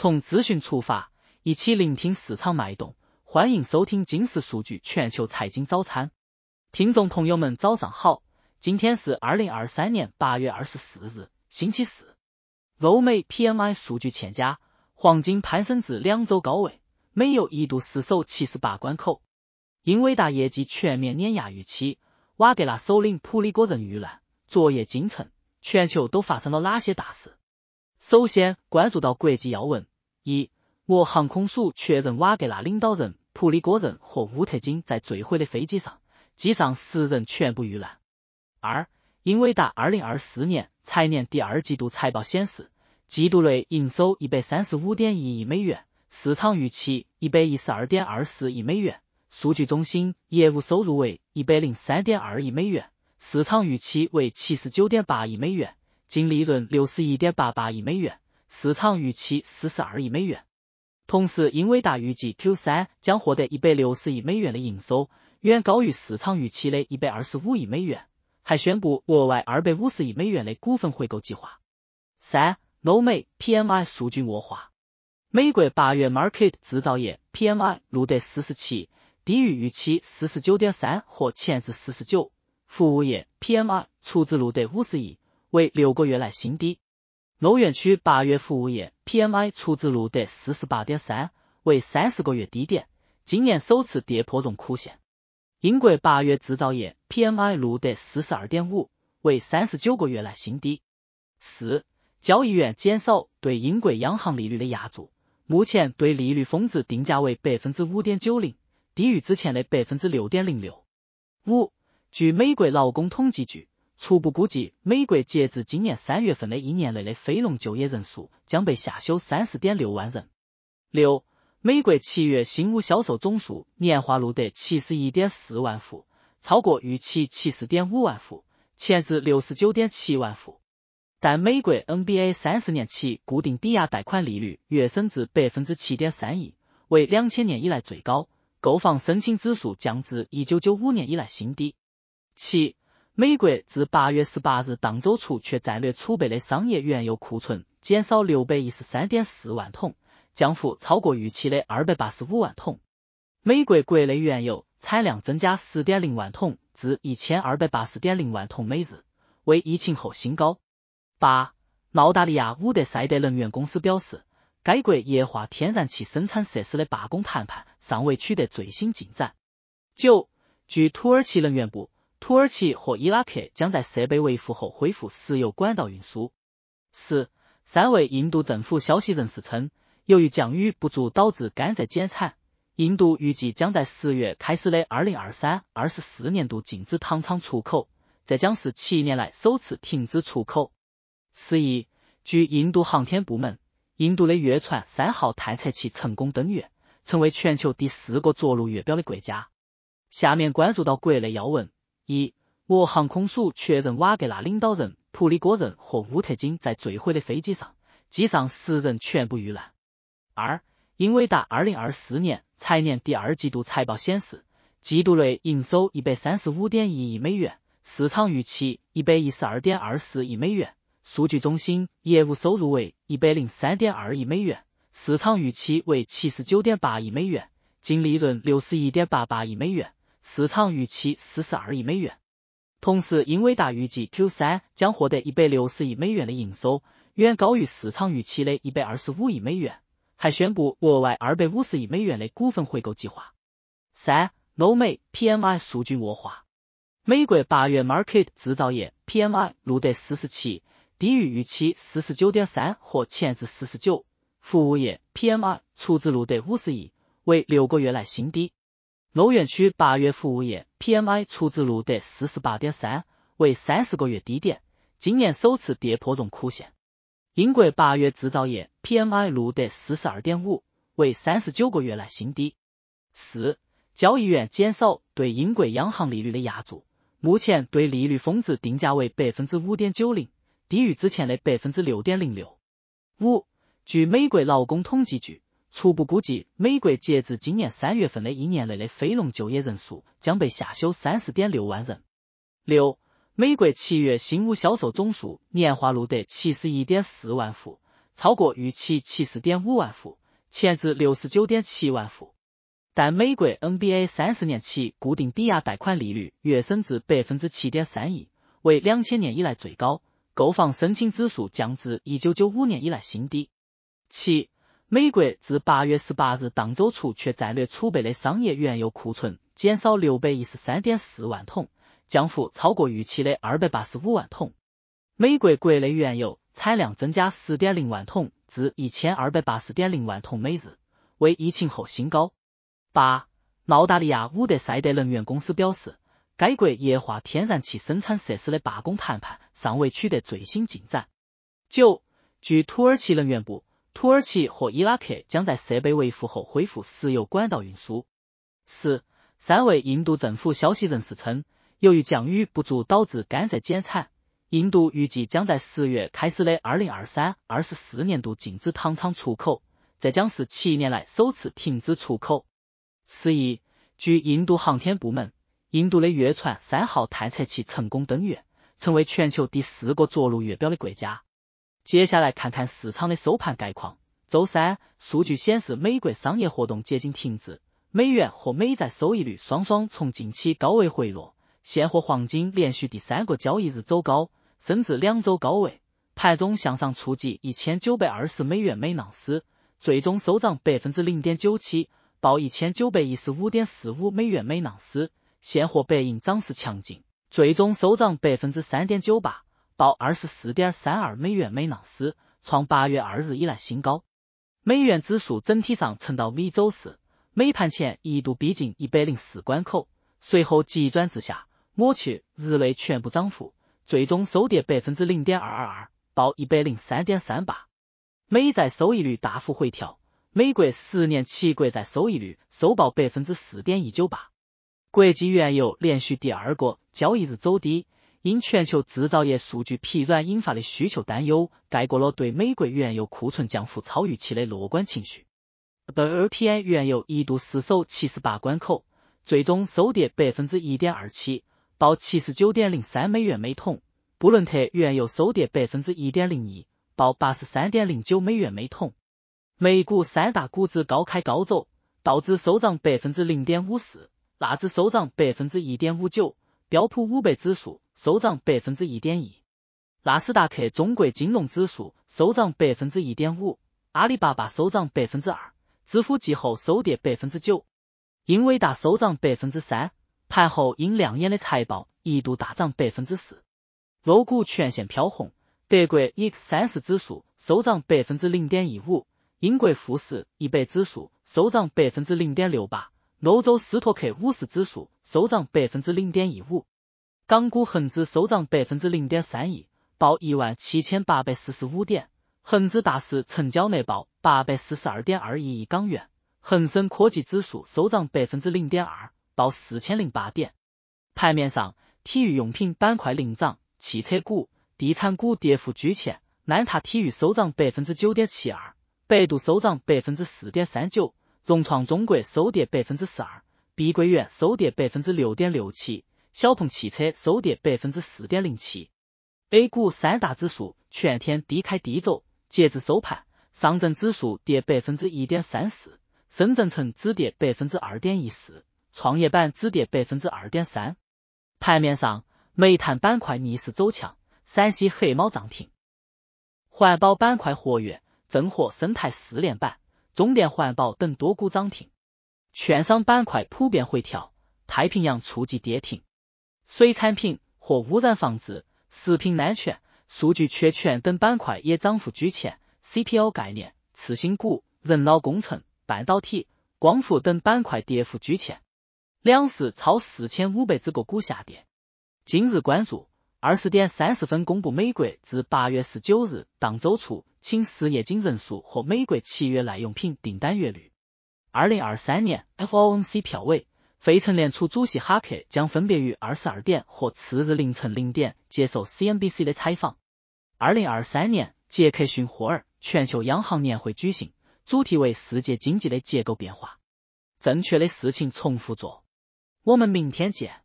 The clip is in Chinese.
从资讯出发，一起聆听市场脉动。欢迎收听金石数据全球财经早餐。听众朋友们早上好，今天是2023年8月24日，星期四。欧美 PMI 数据欠佳，黄金攀升至2周高位，美油一度失守78关口。英伟达业绩全面碾压预期，瓦格纳首领普里戈任遇难，昨夜京城，全球都发生了哪些大事？首先关注到国际要闻：一、俄航空署确认瓦格纳领导人普里戈任和乌特金在坠毁的飞机上，机上10人全部遇难。二、英伟达2024年财年第二季度财报显示，季度内营收 135.1 亿美元，市场预期 112.24 亿美元，数据中心业务收入为 103.2 亿美元，市场预期为 79.8 亿美元，净利润 61.88 亿美元，市场预期42亿美元。同时，英伟达预计 Q3 将获得160亿美元的营收，远高于市场预期的125亿美元，还宣布额外250亿美元的股份回购计划。三、欧美 PMI 数据恶化。美国8月 Market 制造业 PMI 录得47，低于预期 49.3 和前值49，服务业 PMI 初值录得51，为6个月来新低。欧元区8月服务业 PMI 初值录得 48.3， 为30个月低点，今年首次跌破荣枯线。英国8月制造业 PMI 录得 42.5， 为39个月来新低。四、交易员减少对英国央行利率的压注，目前对利率峰值定价为 5.90%， 低于之前的 6.06%。五、据美国劳工统计局初步估计，美国截至今年3月份的一年内的非农就业人数将被下修 30.6 万人。六、美国7月新屋销售总数年化录得 71.4 万户，超过预期 74.5 万户，前值 69.7 万户。但美国 NBA 30年期固定抵押贷款利率跃升至 7.31%， 为2000年以来最高，购房申请指数降至1995年以来新低。七、美国自8月18日当周除却战略储备的商业原油库存减少 613.4 万桶，降幅超过预期的285万桶。美国国内原油产量增加 10.0 万桶至 1280.0 万桶每日，为疫情后新高。八、澳大利亚伍德赛德能源公司表示，该国液化天然气生产设施的罢工谈判尚未取得最新进展。九、据土耳其能源部，土耳其和伊拉克将在设备维护后恢复石油管道运输。十、3位印度政府消息人士称，由于降雨不足导致甘蔗减产，印度预计将在10月开始的 2023-24 年度禁止糖厂出口，这将是7年来首次停止出口。11、据印度航天部门，印度的月船3号探测器成功登月，成为全球第4个着陆月表的国家。下面关注到国内要闻：一、俄航空署确认瓦格纳领导人普里戈任和乌特金在坠毁的飞机上，机上10人全部遇难。二、英伟达2024年财年第二季度财报显示，季度内营收 135.1 亿美元，市场预期 112.24 亿美元，数据中心业务收入为 103.2 亿美元，市场预期为 79.8 亿美元，净利润 61.88 亿美元，市场预期42亿美元。同时，英伟达预计 Q3 将获得160亿美元的营收，远高于市场预期的125亿美元，还宣布额外250亿美元的股份回购计划。三、欧美 PMI 数据恶化。美国8月 Market 制造业 PMI 录得47，低于预期 49.3 和前值49，服务业 PMI 初值录得51，为6个月来新低。欧元区8月服务业 PMI 初值录得 48.3， 为30个月低点，今年首次跌破荣枯线。英国8月制造业 PMI 录得 42.5， 为39个月来新低。四、交易员减少对英国央行利率的压注，目前对利率峰值定价为 5.90%， 低于之前的 6.06%。五、据美国劳工统计局初步估计，美国截至今年3月份的一年内的非农就业人数将被下修 30.6 万人。六、美国7月新屋销售总数年化录得 71.4 万户， 超过预期 74.5 万户，前值 69.7 万户。但美国 NBA 30年期固定抵押贷款利率跃升至 7.3%， 为2000年以来最高，购房申请指数降至1995年以来新低。7. 美国自8月18日当周除却战略储备的商业原油库存减少 613.4 万桶，降幅超过预期的285万桶。美国国内原油产量增加 10.0 万桶至 1280.0 万桶每日，为疫情后新高。8. 澳大利亚伍德赛德能源公司表示，该国液化天然气生产设施的罢工谈判尚未取得最新进展。9. 据土耳其能源部，土耳其和伊拉克将在设备维护后恢复石油管道运输。4. 3位印度政府消息人士称，由于降雨不足导致甘蔗减产，印度预计将在10月开始的 2023-24 年度禁止糖厂出口，这将是7年来首次停止出口。11. 据印度航天部门，印度的月船3号探测器成功登月，成为全球第4个着陆月表的国家。接下来看看市场的收盘概况。周三，数据显示美国商业活动接近停滞，美元和美债收益率双双从近期高位回落，现货黄金连续第3个交易日走高，升至2周高位，盘中向上触及1920美元每盎司，最终收涨 0.97%， 报 1915.45 美元每盎司，现货白银涨势强劲，最终收涨 3.98%， 报 24.32 美元每盎司，创8月2日以来新高。美元指数整体上呈到米走势，美盘前一度逼近104关口，随后急转直下，抹去日内全部涨幅，最终收跌 0.222%， 报 103.38。美债收益率大幅回调，美国10年期国债收益率收报 4.198%。国际原油连续第2个交易日走低，因全球制造业数据疲软引发的需求担忧盖过了对美国原油库存降幅超预期的乐观情绪。WTI 原油一度失守78关口，最终收跌 1.27%， 报 79.03 美元每桶。布伦特原油收跌 1.01%， 报 83.09 美元每桶。美股3大股指高开高走，道指收涨 0.54%， 纳指收涨 1.59%， 标普500指数收涨 1.1%， 纳斯达克中国金融指数收涨 1.5%， 阿里巴巴收涨 2%， 支付季后收跌 9%， 英伟达收涨 3%， 盘后因亮眼的财报一度大涨 4%。欧股全线飘红，德国 X30 指数收涨 0.15%， 英国富时100指数收涨 0.68%， 欧洲斯托克50指数收涨 0.15%。港股恒指收涨 0.31%， 报 17,845 点，恒指大市成交额报 842.21 亿港元，恒生科技指数收涨 0.2%， 报 4008 点。盘面上，体育用品板块领涨，汽车股、地产股跌幅居前，安踏体育收涨 9.72%， 百度收涨 4.39%， 融创中国收跌 4%， 碧桂园收跌 6.67%， 小鹏汽车收跌 4.07%。A 股3大指数全天低开低走，截至收盘，上证指数跌 1.34%， 深圳成指跌 2.14%， 创业板指跌 2.3%。盘面上，煤炭板块逆势走强，陕西黑猫涨停。环保板块活跃，正和生态4连板，中电环保等多股涨停。券商板块普遍回调，太平洋触及跌停。水产品或污染防治、食品安全、数据确权等板块也涨幅居前， CPO 概念、次新股、人脑工程、半导体、光伏等板块跌幅居前。两市超4500只个股下跌。今日关注20点30分公布美国自8月19日当周初请失业金人数和美国7月耐用品订单月率。2023年 FOMC 票委，费城联储主席哈克将分别于22点和次日凌晨0点接受 CNBC 的采访。2023年杰克逊霍尔全球央行年会举行，主题为世界经济的结构变化。正确的事情重复做。我们明天见。